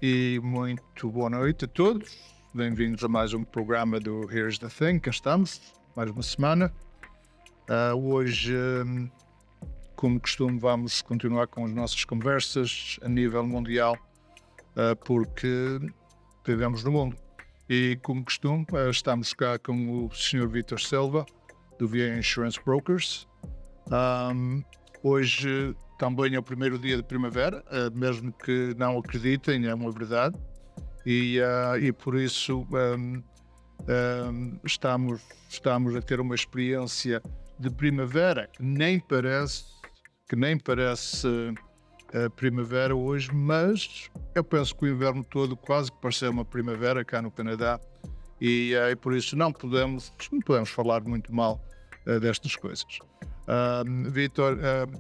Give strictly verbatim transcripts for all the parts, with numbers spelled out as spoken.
E muito boa noite a todos. Bem-vindos a mais um programa do Here's the Thing. Cá estamos, mais uma semana. Uh, hoje, um, como costume, vamos continuar com as nossas conversas a nível mundial, uh, porque vivemos no mundo. E, como costume, uh, estamos cá com o senhor Vítor Silva, do V A Insurance Brokers. Um, hoje também é o primeiro dia de primavera, uh, mesmo que não acreditem, é uma verdade. E, uh, e por isso um, um, estamos, estamos a ter uma experiência de primavera que nem parece, que nem parece uh, primavera hoje, mas eu penso que o inverno todo quase que pareceu uma primavera cá no Canadá. E, uh, e por isso não podemos, não podemos falar muito mal uh, destas coisas. Uh, Vítor, uh,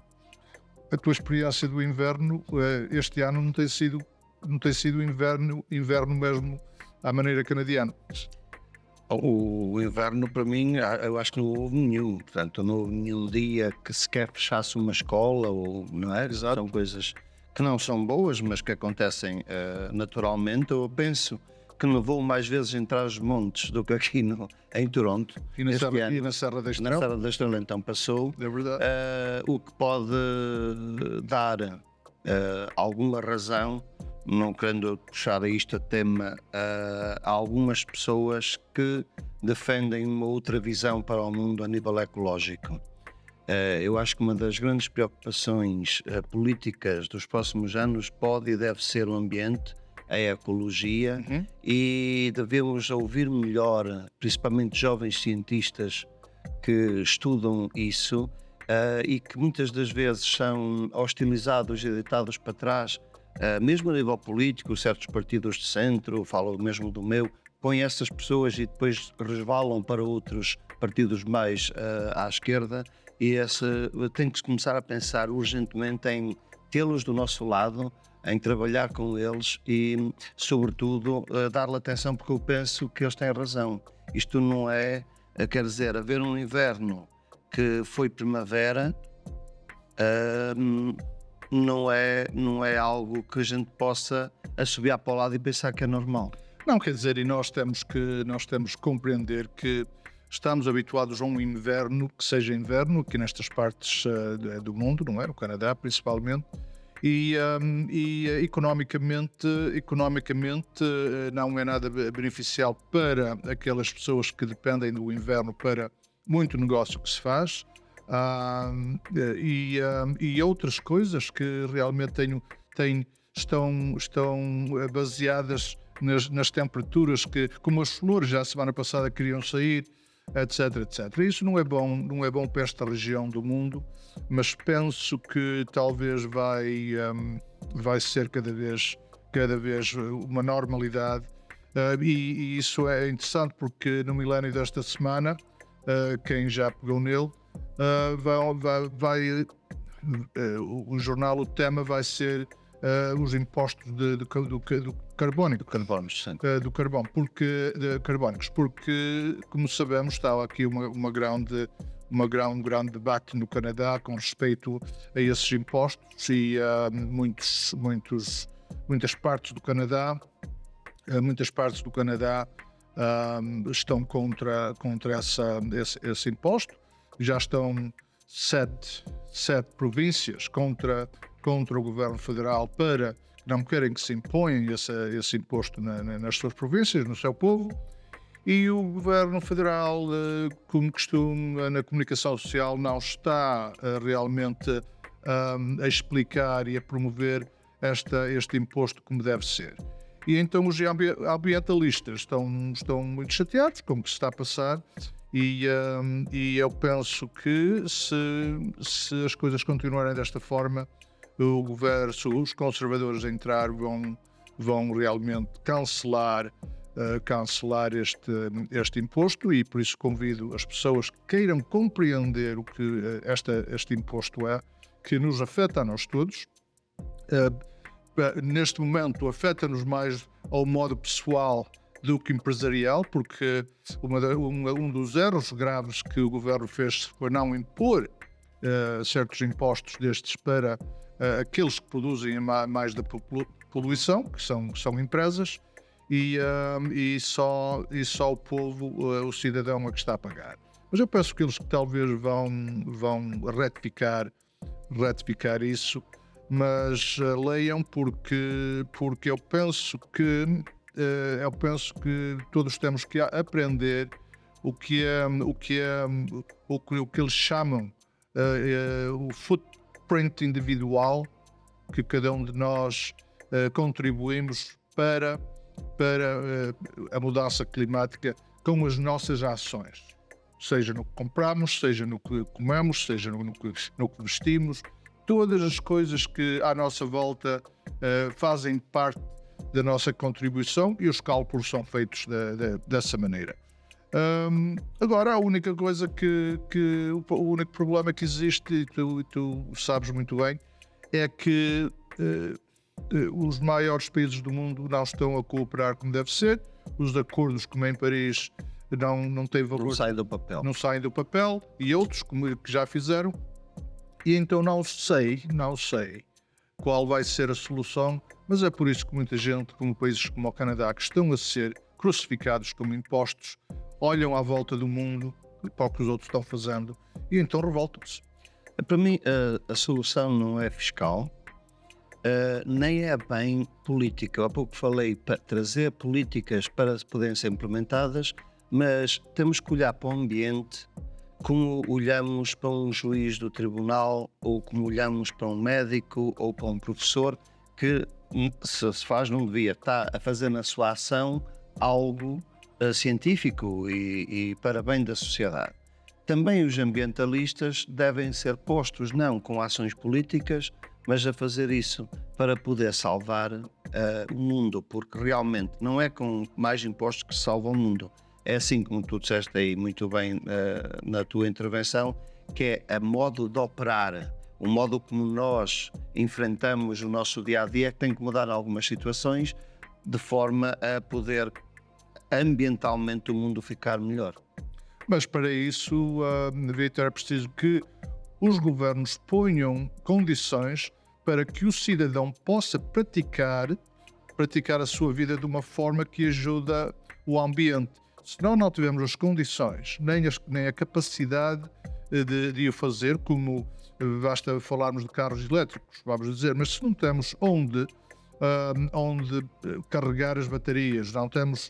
a tua experiência do inverno uh, este ano não tem sido, não tem sido inverno, inverno mesmo à maneira canadiana? O, o inverno para mim, eu acho que não houve nenhum, portanto não houve nenhum dia que sequer fechasse uma escola, ou, não é? Exato. São coisas que não são boas, mas que acontecem uh, naturalmente. Eu penso que me vou mais vezes entrar os montes do que aqui no, em Toronto. E na, Serra, e na Serra da Estrela? Na Serra da Estrela então passou. É verdade. Uh, o que pode dar uh, alguma razão, não querendo puxar a isto a tema, uh, há algumas pessoas que defendem uma outra visão para o mundo a nível ecológico. Uh, eu acho que uma das grandes preocupações uh, políticas dos próximos anos pode e deve ser o ambiente, a ecologia, uhum. E devemos ouvir melhor, principalmente jovens cientistas que estudam isso uh, e que muitas das vezes são hostilizados e deitados para trás, uh, mesmo a nível político. Certos partidos de centro, falo mesmo do meu, põem essas pessoas e depois resvalam para outros partidos mais uh, à esquerda, e essa, tem que começar a pensar urgentemente em tê-los do nosso lado, em trabalhar com eles e, sobretudo, uh, dar-lhe atenção, porque eu penso que eles têm razão. Isto não é, uh, quer dizer, haver um inverno que foi primavera, uh, não é, não é algo que a gente possa assobiar para o lado e pensar que é normal. Não, quer dizer, e nós temos que, nós temos que compreender que estamos habituados a um inverno que seja inverno aqui nestas partes uh, do mundo, não é? No Canadá, principalmente. E, um, e uh, economicamente, economicamente uh, não é nada beneficial para aquelas pessoas que dependem do inverno para muito negócio que se faz, uh, e, uh, e outras coisas que realmente têm, têm, estão, estão baseadas nas, nas temperaturas, que, como as flores já a semana passada queriam sair, etc, etcétera. Isso não é bom, não é bom para esta região do mundo, mas penso que talvez vai, um, vai ser cada vez, cada vez uma normalidade, uh, e, e isso é interessante porque no milénio desta semana, uh, quem já pegou nele, uh, vai, vai, vai uh, o, o jornal, o tema vai ser Uh, os impostos de, de, do, do carbónico, Carbónicos, uh, do carbono, porque, de carbónicos, porque, como sabemos, está aqui uma, uma grande, uma grande, um grande debate no Canadá com respeito a esses impostos, e uh, muitos, muitos, muitas partes do Canadá, uh, muitas partes do Canadá uh, estão contra, contra essa, esse, esse imposto. Já estão sete, sete províncias contra contra o governo federal, para que não querem que se imponha esse, esse imposto na, na, nas suas províncias, no seu povo. E o governo federal, como costume, na comunicação social, não está realmente um, a explicar e a promover esta, este imposto como deve ser. E então os ambientalistas estão, estão muito chateados com o que se está a passar, e, um, e eu penso que se, se as coisas continuarem desta forma, o governo, os conservadores a entrar vão, vão realmente cancelar, uh, cancelar este, este imposto, e por isso convido as pessoas que queiram compreender o que uh, esta, este imposto é, que nos afeta a nós todos. Uh, neste momento afeta-nos mais ao modo pessoal do que empresarial, porque uma, uma, um dos erros graves que o governo fez foi não impor uh, certos impostos destes para uh, aqueles que produzem mais da, poluição, que são, são empresas, e, uh, e, só, e só o povo, uh, o cidadão é que está a pagar. Mas eu penso que eles que talvez vão, vão retificar, retificar isso, mas uh, leiam porque, porque eu penso que uh, eu penso que todos temos que aprender o que é o que é o que, o que eles chamam uh, uh, o footprint individual que cada um de nós uh, contribuímos para para uh, a mudança climática com as nossas ações, seja no que compramos, seja no que comemos, seja no, no, que, no que vestimos, todas as coisas que à nossa volta uh, fazem parte da nossa contribuição, e os cálculos são feitos de, de, dessa maneira. Um, agora, a única coisa que, que o, o único problema que existe, e tu, e tu sabes muito bem, é que uh, os maiores países do mundo não estão a cooperar como deve ser. Os acordos, como em Paris, não, não têm valor. Não saem do papel. Não saem do papel, e outros como, que já fizeram. E então não sei, não sei qual vai ser a solução, mas é por isso que muita gente, como países como o Canadá, que estão a ser crucificados como impostos, olham à volta do mundo para o que os outros estão fazendo e então revoltam-se. Para mim, a, a solução não é fiscal, uh, nem é bem política. Há pouco falei para trazer políticas para poderem ser implementadas, mas temos que olhar para o ambiente como olhamos para um juiz do tribunal, ou como olhamos para um médico ou para um professor que, se se faz, não devia estar a fazer na sua ação algo uh, científico e, e para bem da sociedade. Também os ambientalistas devem ser postos não com ações políticas, mas a fazer isso para poder salvar uh, o mundo, porque realmente não é com mais impostos que se salva o mundo. É assim como tu disseste aí muito bem uh, na tua intervenção, que é a modo de operar, o modo como nós enfrentamos o nosso dia-a-dia, que tem que mudar algumas situações de forma a poder ambientalmente o mundo ficar melhor. Mas para isso, uh, Vítor, é preciso que os governos ponham condições para que o cidadão possa praticar, praticar a sua vida de uma forma que ajuda o ambiente. Se nós não tivermos as condições, nem, as, nem a capacidade de, de o fazer, como basta falarmos de carros elétricos, vamos dizer, mas se não temos onde, uh, onde carregar as baterias, não temos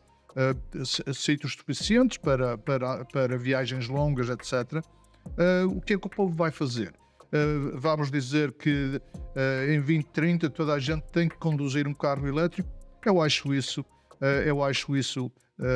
uh, sítios suficientes para, para, para viagens longas, etcétera, uh, o que é que o povo vai fazer? Uh, vamos dizer que uh, em vinte trinta toda a gente tem que conduzir um carro elétrico? Eu acho isso, uh, eu acho isso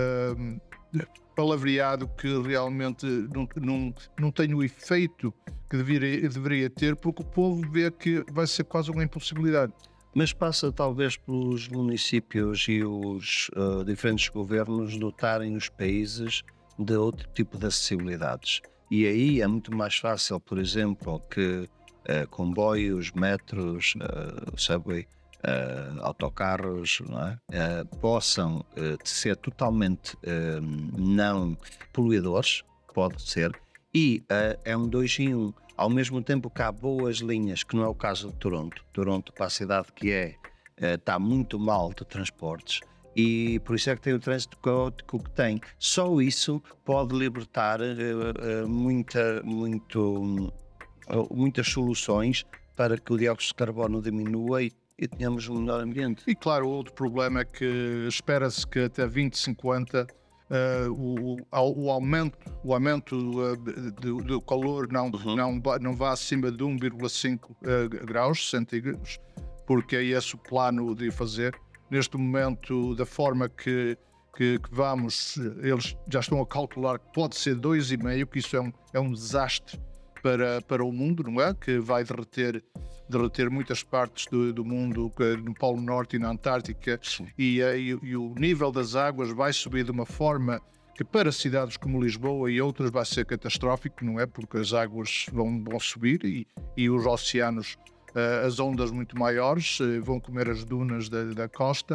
uh, palavreado, que realmente não, não, não tem o efeito que deveria, deveria ter, porque o povo vê que vai ser quase uma impossibilidade. Mas passa talvez pelos municípios e os uh, diferentes governos dotarem os países de outro tipo de acessibilidades. E aí é muito mais fácil, por exemplo, que uh, comboios, metros, uh, subway, Uh, autocarros, não é? uh, possam uh, ser totalmente uh, não poluidores, pode ser, e uh, é um dois em um. Ao mesmo tempo que há boas linhas, que não é o caso de Toronto. Toronto, para a cidade que é, uh, está muito mal de transportes, e por isso é que tem o trânsito caótico que tem. Só isso pode libertar uh, uh, muita, muito, uh, muitas soluções para que o dióxido de carbono diminua e e tenhamos um melhor ambiente. E claro, o outro problema é que espera-se que até vinte cinquenta uh, o, o, o aumento, o aumento uh, do, do calor não, uhum. não, não vá acima de um vírgula cinco uh, graus centígrados, porque é esse o plano de fazer. Neste momento, da forma que, que, que vamos, eles já estão a calcular que pode ser dois vírgula cinco, que isso é um, é um desastre para, para o mundo, não é? Que vai derreter derreter muitas partes do, do mundo, no Polo Norte e na Antártica, e, e, e o nível das águas vai subir de uma forma que para cidades como Lisboa e outras vai ser catastrófico, não é? Porque as águas vão, vão subir e, e os oceanos, uh, as ondas muito maiores, uh, vão comer as dunas da, da costa,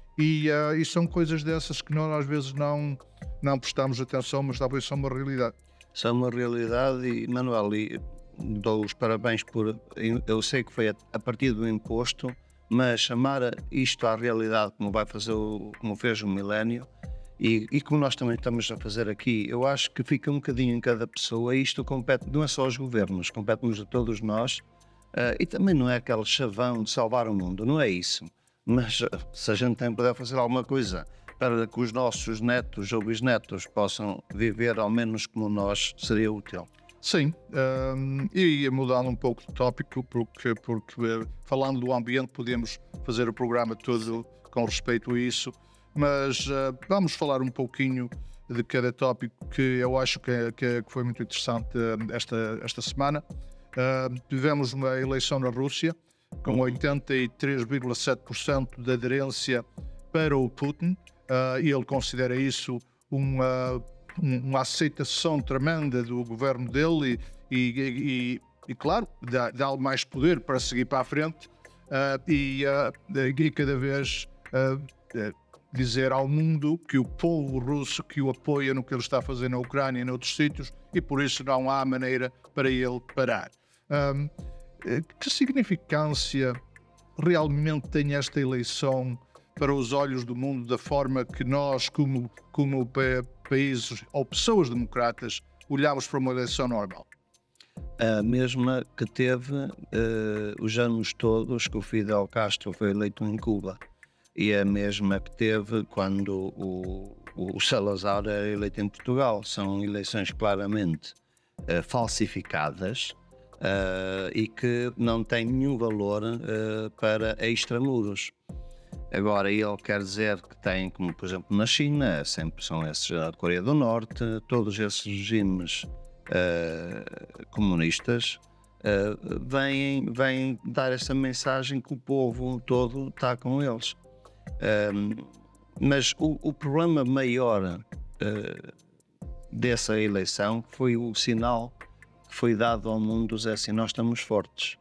e, uh, e são coisas dessas que nós às vezes não, não prestamos atenção, mas talvez são uma realidade. São uma realidade e, Manuel, e dou os parabéns por... Eu sei que foi a, a partir do imposto, mas chamar isto à realidade como vai fazer o, como fez o Milénio e, e como nós também estamos a fazer aqui, eu acho que fica um bocadinho em cada pessoa e isto compete, não é só aos governos, compete-nos a todos nós, uh, e também não é aquele chavão de salvar o mundo, não é isso, mas uh, se a gente também puder fazer alguma coisa para que os nossos netos ou bisnetos possam viver ao menos como nós, seria útil. Sim, um, e mudando um pouco de tópico, porque, porque falando do ambiente podemos fazer o programa todo com respeito a isso, mas uh, vamos falar um pouquinho de cada tópico que eu acho que, é, que, é, que foi muito interessante uh, esta, esta semana. Uh, tivemos uma eleição na Rússia com oitenta e três vírgula sete por cento de aderência para o Putin, uh, e ele considera isso uma uma aceitação tremenda do governo dele e, e, e, e claro, dá, dá mais poder para seguir para a frente, uh, e, uh, e cada vez uh, dizer ao mundo que o povo russo que o apoia no que ele está a fazer na Ucrânia e noutros sítios, e por isso não há maneira para ele parar. Um, que significância realmente tem esta eleição para os olhos do mundo, da forma que nós, como, como países ou pessoas democratas, olhamos para uma eleição normal? A mesma que teve uh, os anos todos que o Fidel Castro foi eleito em Cuba, e a mesma que teve quando o, o Salazar era eleito em Portugal. São eleições claramente uh, falsificadas uh, e que não têm nenhum valor uh, para extramuros. Agora, ele quer dizer que tem, como por exemplo na China, sempre são esses, a Coreia do Norte, todos esses regimes uh, comunistas uh, vêm, vêm dar essa mensagem que o povo todo está com eles. Um, mas o, o problema maior uh, dessa eleição foi o sinal que foi dado ao mundo, dizer assim, nós estamos fortes.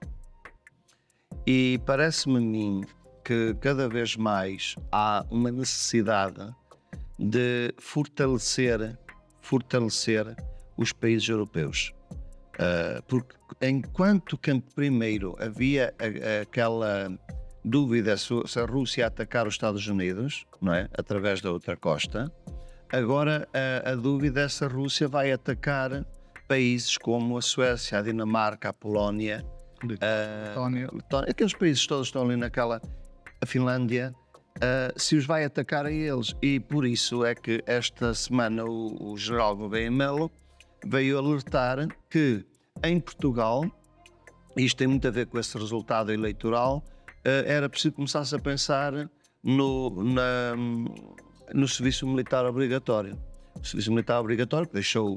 E parece-me a mim que cada vez mais há uma necessidade de fortalecer, fortalecer os países europeus. Uh, porque enquanto que primeiro havia a, a, aquela dúvida se, se a Rússia atacar os Estados Unidos, não é? Através da outra costa, agora a, a dúvida é se a Rússia vai atacar países como a Suécia, a Dinamarca, a Polónia, a, aqueles países todos estão ali naquela... a Finlândia, uh, se os vai atacar a eles. E por isso é que esta semana o, o general Gouveia Melo veio alertar que em Portugal, isto tem muito a ver com esse resultado eleitoral, uh, era preciso começar-se a pensar no, na, no serviço militar obrigatório. O serviço militar obrigatório que deixou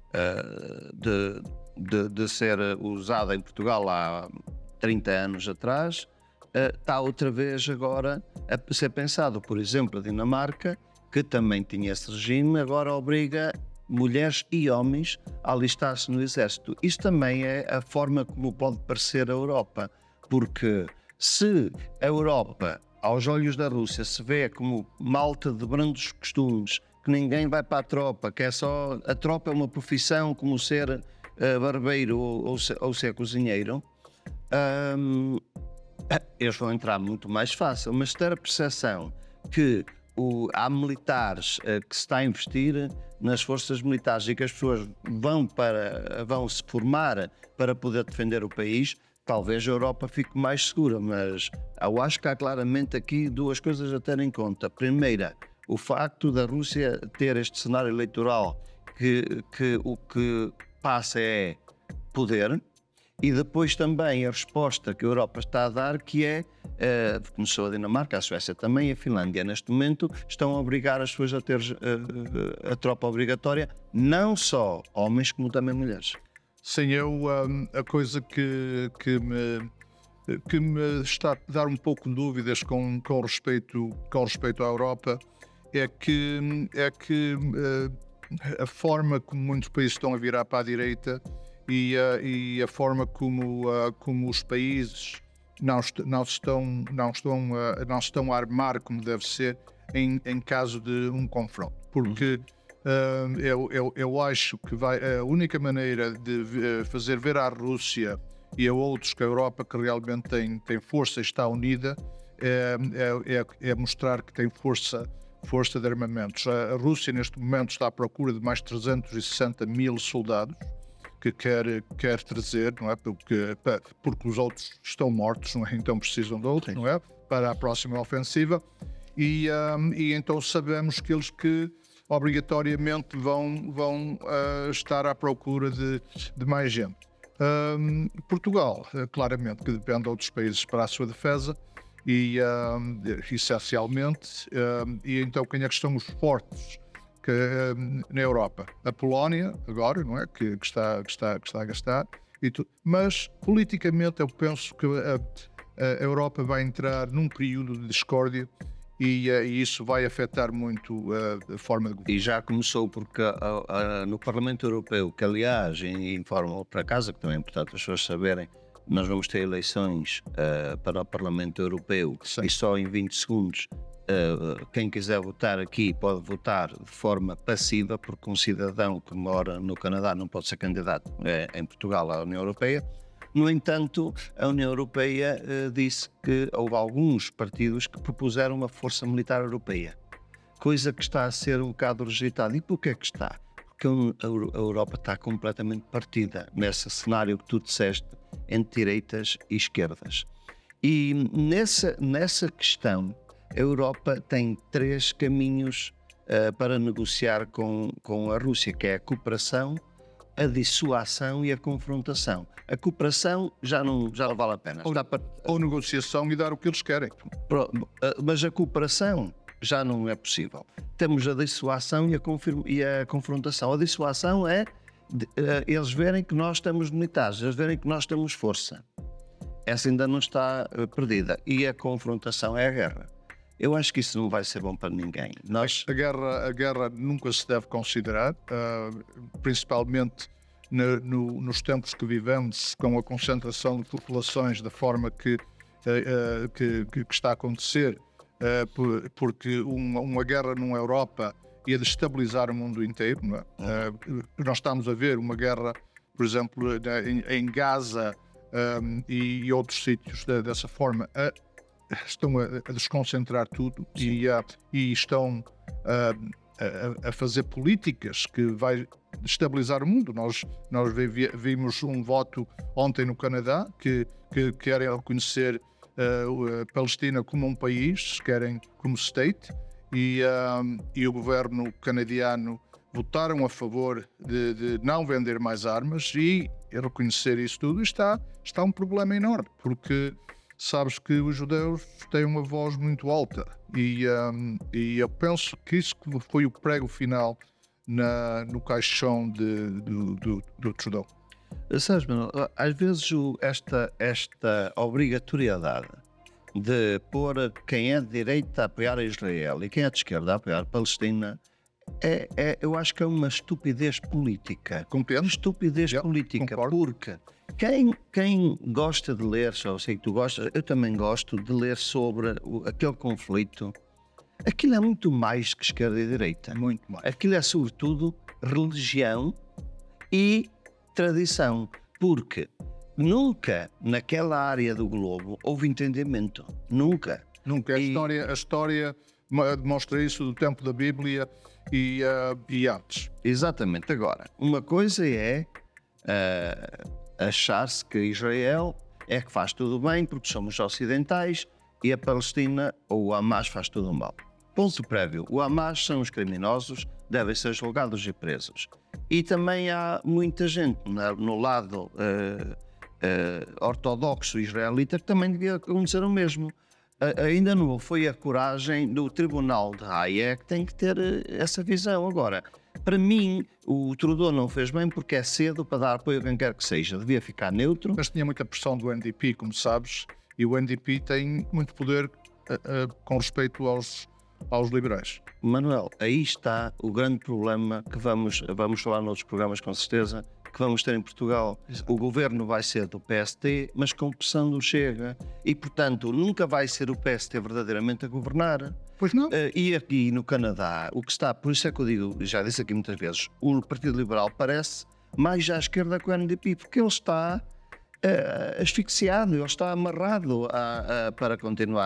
uh, de, de, de ser usado em Portugal há trinta anos atrás, Uh, está outra vez agora a ser pensado. Por exemplo, a Dinamarca, que também tinha esse regime, agora obriga mulheres e homens a alistar-se no exército. Isso também é a forma como pode parecer a Europa, porque se a Europa, aos olhos da Rússia, se vê como malta de brandos costumes, que ninguém vai para a tropa, que é só a tropa é uma profissão como ser uh, barbeiro ou, ou, ser, ou ser cozinheiro, um, eles vão entrar muito mais fácil, mas ter a percepção que o, há militares uh, que se está a investir nas forças militares e que as pessoas vão, para, vão se formar para poder defender o país, talvez a Europa fique mais segura, mas eu acho que há claramente aqui duas coisas a ter em conta. Primeira, o facto da Rússia ter este cenário eleitoral que, que o que passa é poder. E depois também a resposta que a Europa está a dar, que é, uh, começou a Dinamarca, a Suécia também, a Finlândia neste momento, estão a obrigar as pessoas a ter uh, a tropa obrigatória, não só homens como também mulheres. Sim, eu, um, a coisa que, que, me, que me está a dar um pouco de dúvidas com, com, respeito, com respeito à Europa é que, é que uh, a forma como muitos países estão a virar para a direita E, uh, e a forma como, uh, como os países não, est não, estão, não, estão, uh, não estão a armar como deve ser em, em caso de um confronto. Porque uh, eu, eu, eu acho que vai, a única maneira de uh, fazer ver à Rússia e a outros que a Europa que realmente tem, tem força e está unida é, é, é, é mostrar que tem força, força de armamentos. A, a Rússia, neste momento, está à procura de mais trezentos e sessenta mil soldados que quer, quer trazer, não é? Porque, porque os outros estão mortos, não é? Então precisam de outros, não é? Para a próxima ofensiva. E, um, e então sabemos que eles que obrigatoriamente vão, vão uh, estar à procura de, de mais gente. Um, Portugal, claramente, que depende de outros países para a sua defesa, e um, essencialmente, um, e então quem é que estão os fortes que, um, na Europa? A Polónia, agora, não é? Que, que, está, que, está, que está a gastar, e tu, mas politicamente eu penso que a, a Europa vai entrar num período de discórdia. E, uh, e isso vai afetar muito uh, a forma de governo. E já começou porque uh, uh, no Parlamento Europeu, que aliás informa para casa, que também é importante as pessoas saberem, nós vamos ter eleições uh, para o Parlamento Europeu. Sim. E só em vinte segundos uh, quem quiser votar aqui pode votar de forma passiva, porque um cidadão que mora no Canadá não pode ser candidato uh, em Portugal à União Europeia. No entanto, a União Europeia uh, disse que houve alguns partidos que propuseram uma força militar europeia, coisa que está a ser um bocado rejeitada. E porquê que está? Porque a Europa está completamente partida nesse cenário que tu disseste, entre direitas e esquerdas. E nessa, nessa questão, a Europa tem três caminhos uh, para negociar com, com a Rússia, que é a cooperação, a dissuasão e a confrontação. A cooperação já não, já não vale a pena. Ou, para... ou negociação e dar o que eles querem. Mas a cooperação já não é possível. Temos a dissuasão e a, confirma... e a confrontação. A dissuasão é de, uh, eles verem que nós estamos militares, eles verem que nós temos força. Essa ainda não está uh, perdida. E a confrontação é a guerra. Eu acho que isso não vai ser bom para ninguém. Nós... A, guerra, a guerra nunca se deve considerar, uh, principalmente no, no, nos tempos que vivemos, com a concentração de populações da forma que, uh, uh, que, que está a acontecer, uh, por, porque uma, uma guerra numa Europa ia destabilizar o mundo inteiro. Não é? Uh, nós estamos a ver uma guerra, por exemplo, em, em Gaza um, e, e outros sítios de, dessa forma. Uh, estão a, a desconcentrar tudo e, uh, e estão uh, a, a fazer políticas que vai destabilizar o mundo. Nós, nós vi, vimos um voto ontem no Canadá que, que querem reconhecer uh, a Palestina como um país, querem como state, e, uh, e o governo canadiano votaram a favor de, de não vender mais armas e reconhecer isso tudo. Está, está um problema enorme, porque sabes que os judeus têm uma voz muito alta e, um, e eu penso que isso foi o prego final na, no caixão de, do, do, do Trudeau. Sabes, Manuel, às vezes o, esta, esta obrigatoriedade de pôr quem é de direita a apoiar a Israel e quem é de esquerda a apoiar a Palestina, é, é, eu acho que é uma estupidez política. Compreendo? Estupidez yeah, política, concordo. Porque quem, quem gosta de ler, só sei que tu gostas, eu também gosto de ler sobre o, aquele conflito. Aquilo é muito mais que esquerda e direita. Muito mais. Aquilo é sobretudo religião e tradição, porque nunca naquela área do globo houve entendimento. Nunca. Nunca. A, E- história, a história demonstra isso do tempo da Bíblia e, uh, e antes. Exatamente. Agora, uma coisa é uh, achar-se que Israel é que faz tudo bem porque somos ocidentais e a Palestina ou o Hamas faz tudo mal. Ponto prévio. O Hamas são os criminosos, devem ser julgados e presos. E também há muita gente na, no lado uh, uh, ortodoxo israelita que também devia acontecer o mesmo. Uh, ainda não foi a coragem do Tribunal de Haia que tem que ter uh, essa visão. Agora, para mim, o Trudeau não fez bem porque é cedo para dar apoio a quem quer que seja. Devia ficar neutro. Mas tinha muita pressão do N D P, como sabes, e o N D P tem muito poder uh, uh, com respeito aos, aos liberais. Manuel, aí está o grande problema que vamos, vamos falar noutros programas com certeza, que vamos ter em Portugal. Exato. O governo vai ser do P S T, mas com pressão do Chega. E, portanto, nunca vai ser o P S T verdadeiramente a governar. Pois não? Uh, e aqui no Canadá, o que está, por isso é que eu digo, já disse aqui muitas vezes, o Partido Liberal parece mais à esquerda que o N D P, porque ele está uh, asfixiado, ele está amarrado a, a, para continuar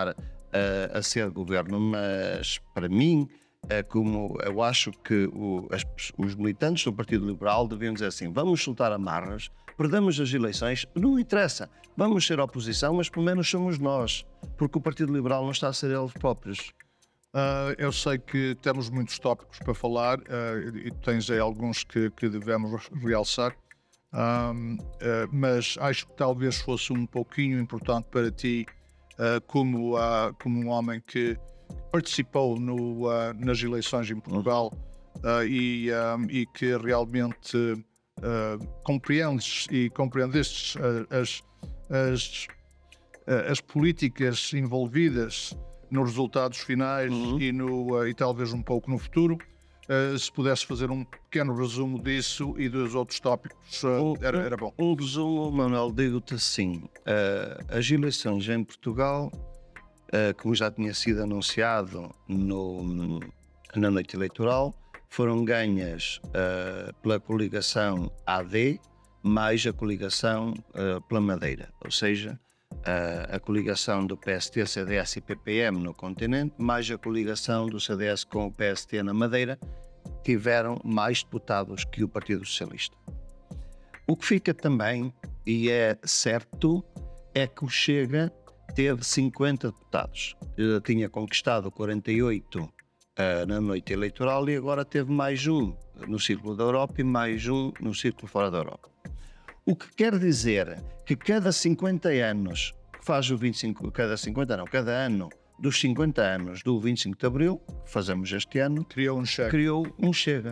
a, a ser governo, mas para mim, é como eu acho que o, as, os militantes do Partido Liberal deviam dizer assim: vamos soltar amarras, perdemos as eleições, não interessa, vamos ser oposição, mas pelo menos somos nós, porque o Partido Liberal não está a ser eles próprios. Uh, eu sei que temos muitos tópicos para falar uh, e tens aí alguns que, que devemos realçar, um, uh, mas acho que talvez fosse um pouquinho importante para ti, uh, como, uh, como um homem que participou no, uh, nas eleições em Portugal uh, e, um, e que realmente uh, compreendes e compreendestes uh, as, as, uh, as políticas envolvidas nos resultados finais Uhum. e, no, uh, e talvez um pouco no futuro. Uh, se pudesse fazer um pequeno resumo disso e dos outros tópicos, uh, Um, era, era bom. Um resumo, Manuel, digo-te assim: uh, as eleições em Portugal, uh, como já tinha sido anunciado no, na noite eleitoral, foram ganhas uh, pela coligação A D mais a coligação uh, pela Madeira, ou seja, uh, a coligação do P S T, C D S e P P M no continente, mais a coligação do C D S com o P S T na Madeira, tiveram mais deputados que o Partido Socialista. O que fica também, e é certo, é que o Chega teve cinquenta deputados. Ele tinha conquistado quarenta e oito uh, na noite eleitoral e agora teve mais um no Círculo da Europa e mais um no Círculo fora da Europa. O que quer dizer que cada cinquenta anos, que faz o vinte e cinco, cada cinquenta não, cada ano dos cinquenta anos do vinte e cinco de Abril, que fazemos este ano, Criou um cheque. criou um Chega.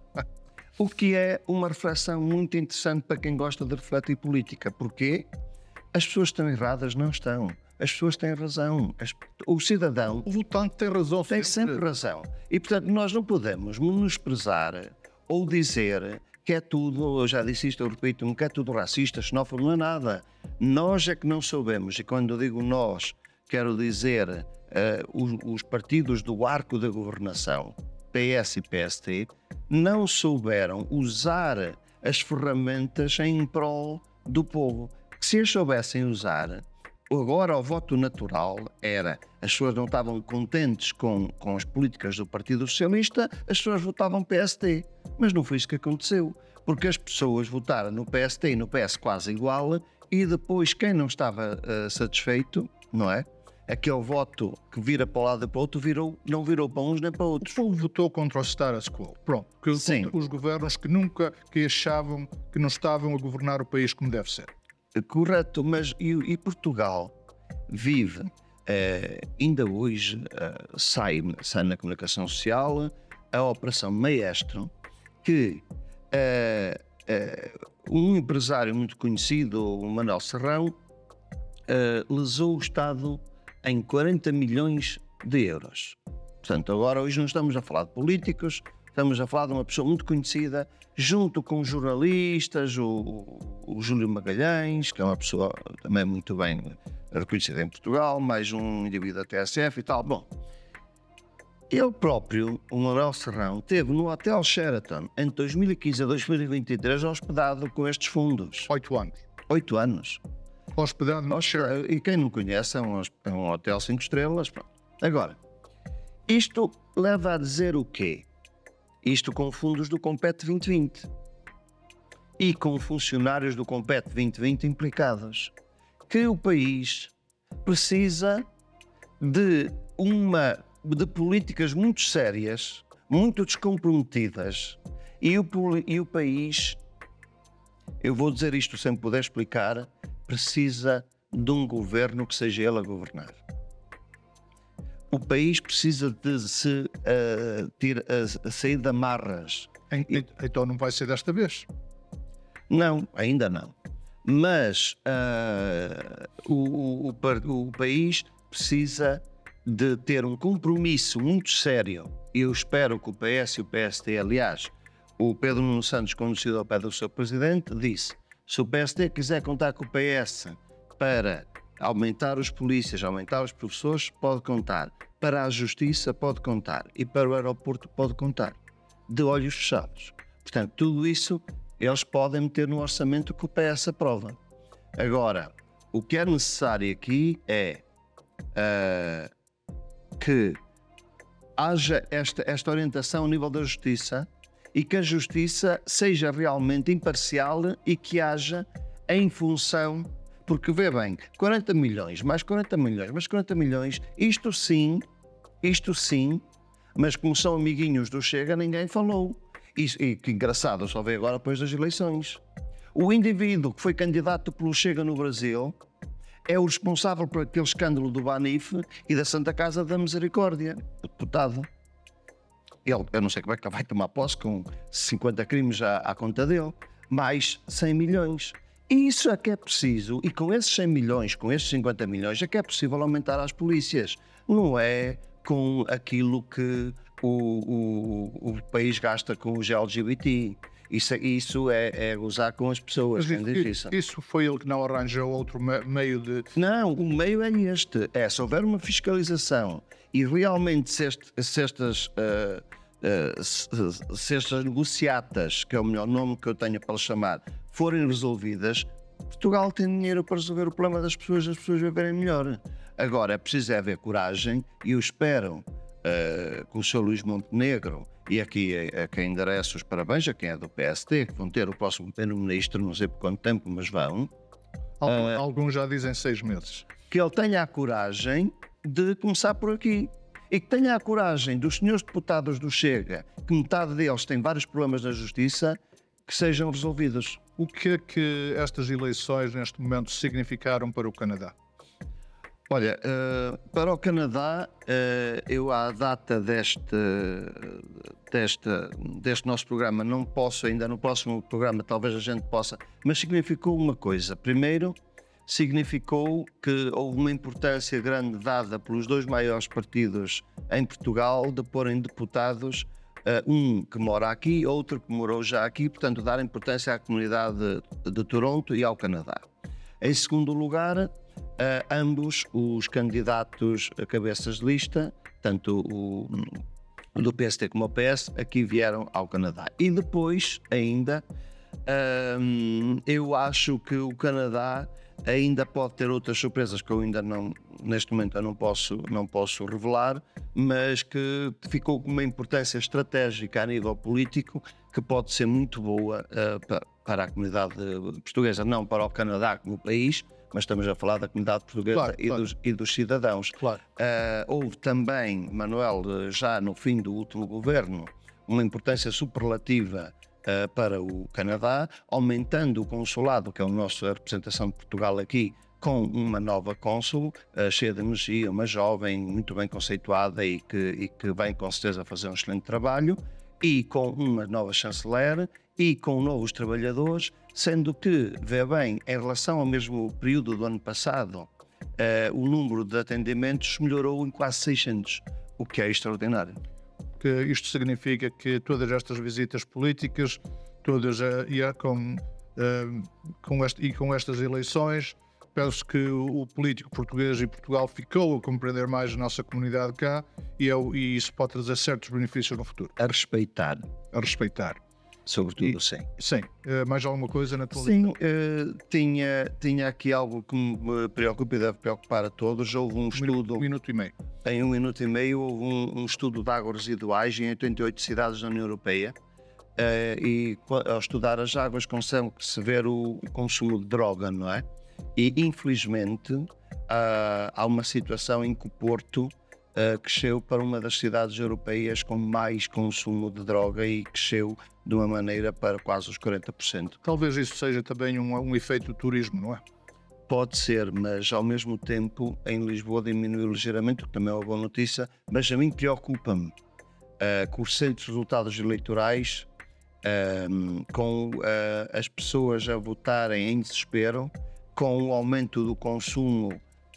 O que é uma reflexão muito interessante para quem gosta de refletir política. Porquê? As pessoas estão erradas? Não estão. As pessoas têm razão. As, o cidadão O votante tem razão. tem sempre razão. E, portanto, nós não podemos menosprezar ou dizer que é tudo, eu já disse isto, eu repito-me, que é tudo racista, xenófobo, não é nada. Nós é que não soubemos, e quando eu digo nós, quero dizer uh, os, os partidos do arco da governação, P S e P S T, não souberam usar as ferramentas em prol do povo. Se as soubessem usar, agora o voto natural era, as pessoas não estavam contentes com, com as políticas do Partido Socialista, as pessoas votavam P S T. Mas não foi isso que aconteceu, porque as pessoas votaram no P S T e no P S quase igual, e depois quem não estava uh, satisfeito, não é? Aquele voto que vira para um lado e para o outro, virou, não virou para uns nem para O outros. povo votou contra o status quo. Pronto. Que, Sim. Os governos que nunca que achavam que não estavam a governar o país como deve ser. Correto, mas e, e Portugal vive, eh, ainda hoje eh, sai, sai na comunicação social a Operação Maestro, que eh, eh, um empresário muito conhecido, o Manuel Serrão, eh, lesou o Estado em quarenta milhões de euros. Portanto, agora hoje não estamos a falar de políticos, estamos a falar de uma pessoa muito conhecida, junto com jornalistas, o, o Júlio Magalhães, que é uma pessoa também muito bem reconhecida em Portugal, mais um indivíduo da T S F e tal. Bom, ele próprio, o Manuel Serrão, esteve no Hotel Sheraton entre dois mil e quinze a dois mil e vinte e três hospedado com estes fundos. Oito anos. Oito anos. Hospedado no Sheraton. E quem não conhece, é um, é um hotel cinco estrelas. Pronto. Agora, isto leva a dizer o quê? Isto com fundos do Compete vinte vinte e com funcionários do Compete vinte vinte implicados. Que o país precisa de uma de políticas muito sérias, muito descomprometidas, e o, e o país, eu vou dizer isto sem poder explicar, precisa de um governo que seja ele a governar. O país precisa de se uh, ter, a, a sair de amarras. Então não vai ser desta vez? Não, ainda não. Mas uh, o, o, o, o país precisa de ter um compromisso muito sério. Eu espero que o P S e o P S T, aliás, o Pedro Nuno Santos, conduzido ao pé do seu presidente, disse: se o P S T quiser contar com o P S para aumentar os polícias, aumentar os professores, pode contar. Para a justiça, pode contar. E para o aeroporto, pode contar. De olhos fechados. Portanto, tudo isso eles podem meter no orçamento que o P S aprova. Agora, o que é necessário aqui é uh, que haja esta, esta orientação ao nível da justiça e que a justiça seja realmente imparcial e que haja em função, porque vê bem, quarenta milhões, mais quarenta milhões, mais quarenta milhões, isto sim, isto sim, mas como são amiguinhos do Chega, ninguém falou. E, e que engraçado, só veio agora depois das eleições. O indivíduo que foi candidato pelo Chega no Brasil é o responsável por aquele escândalo do Banif e da Santa Casa da Misericórdia, o deputado. Ele, eu não sei como é que ele vai tomar posse com cinquenta crimes à, à conta dele, mais cem milhões. E isso é que é preciso, e com esses cem milhões, com esses cinquenta milhões, é que é possível aumentar as polícias. Não é com aquilo que o, o, o país gasta com os L G B T. Isso, isso é, é gozar com as pessoas. Mas é isso, isso foi ele que não arranjou outro me- meio de... Não, o meio é este. É, se houver uma fiscalização e realmente se, este, se estas... Uh, Uh, se, se estas negociatas, que é o melhor nome que eu tenho para lhe chamar, forem resolvidas, Portugal tem dinheiro para resolver o problema das pessoas, as pessoas viverem melhor. Agora é preciso é haver coragem, e eu espero uh, que o senhor Luís Montenegro, e aqui a, a quem endereço os parabéns, a quem é do P S D, que vão ter o próximo primeiro-ministro, não sei por quanto tempo, mas vão. Alguns, Uh, alguns já dizem seis meses. Que ele tenha a coragem de começar por aqui. E que tenha a coragem dos senhores deputados do Chega, que metade deles tem vários problemas na justiça, que sejam resolvidos. O que é que estas eleições neste momento significaram para o Canadá? Olha, uh, para o Canadá, uh, eu à data deste, deste, deste nosso programa não posso, ainda no próximo programa talvez a gente possa, mas significou uma coisa. Primeiro, significou que houve uma importância grande dada pelos dois maiores partidos em Portugal de porem deputados, uh, um que mora aqui, outro que morou já aqui, portanto dar importância à comunidade de, de Toronto e ao Canadá. Em segundo lugar, uh, ambos os candidatos a cabeças de lista, tanto o, o do P S D como o P S, aqui vieram ao Canadá. E depois ainda, uh, eu acho que o Canadá ainda pode ter outras surpresas que eu ainda não, neste momento eu não posso, não posso revelar, mas que ficou com uma importância estratégica a nível político que pode ser muito boa uh, para, para a comunidade portuguesa, não para o Canadá como país, mas estamos a falar da comunidade portuguesa Claro, e, claro. Dos, e dos cidadãos. Claro. Uh, houve também, Manuel, já no fim do último governo, uma importância superlativa Uh, para o Canadá, aumentando o consulado, que é a nossa representação de Portugal aqui, com uma nova cônsul, uh, cheia de energia, uma jovem, muito bem conceituada e que, e que vem com certeza fazer um excelente trabalho, e com uma nova chanceler e com novos trabalhadores, sendo que, vê bem, em relação ao mesmo período do ano passado, uh, o número de atendimentos melhorou em quase seiscentos, o que é extraordinário. Que isto significa que todas estas visitas políticas, todas uh, e, com, uh, com este, e com estas eleições, penso que o, o político português e Portugal ficou a compreender mais a nossa comunidade cá e, eu, e isso pode trazer certos benefícios no futuro. A respeitar. A respeitar. Sobretudo, E, sim. Sim. Uh, mais alguma coisa na tua Sim, uh, tinha, tinha aqui algo que me preocupa e deve preocupar a todos. Houve um estudo, um minuto e meio. em um minuto e meio, houve um, um estudo de águas residuais em oitenta e oito cidades da União Europeia. Uh, e ao estudar as águas consegue-se ver o consumo de droga, não é? E infelizmente uh, há uma situação em que o Porto Uh, cresceu para uma das cidades europeias com mais consumo de droga e cresceu de uma maneira para quase os quarenta por cento. Talvez isso seja também um, um efeito do turismo, não é? Pode ser, mas ao mesmo tempo em Lisboa diminuiu ligeiramente, o que também é uma boa notícia, mas a mim preocupa-me uh, com os recentes resultados eleitorais, uh, com uh, as pessoas a votarem em desespero, com o aumento do consumo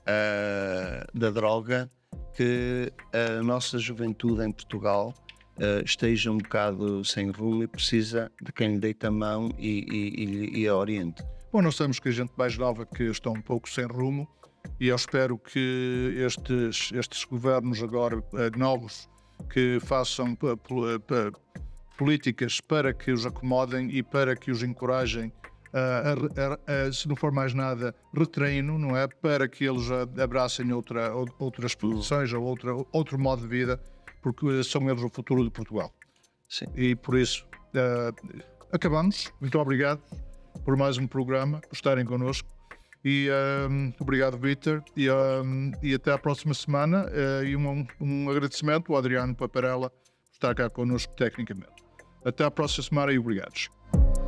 uh, da droga, que a nossa juventude em Portugal uh, esteja um bocado sem rumo e precisa de quem lhe deita a mão e, e, e, e a oriente. Bom, nós sabemos que a gente mais nova que está um pouco sem rumo e eu espero que estes, estes governos agora eh, novos que façam p- p- p- políticas para que os acomodem e para que os encorajem uh, a, a, a, se não for mais nada, retreino, não é? Para que eles abracem outra, outras posições ou outra, outro modo de vida, porque são eles o futuro de Portugal. Sim. E por isso, uh, acabamos. Muito obrigado por mais um programa, por estarem connosco. E um, obrigado, Vítor, e, um, e até à próxima semana. Uh, e um, um agradecimento ao Adriano Paparella por estar cá connosco tecnicamente. Até à próxima semana e obrigados.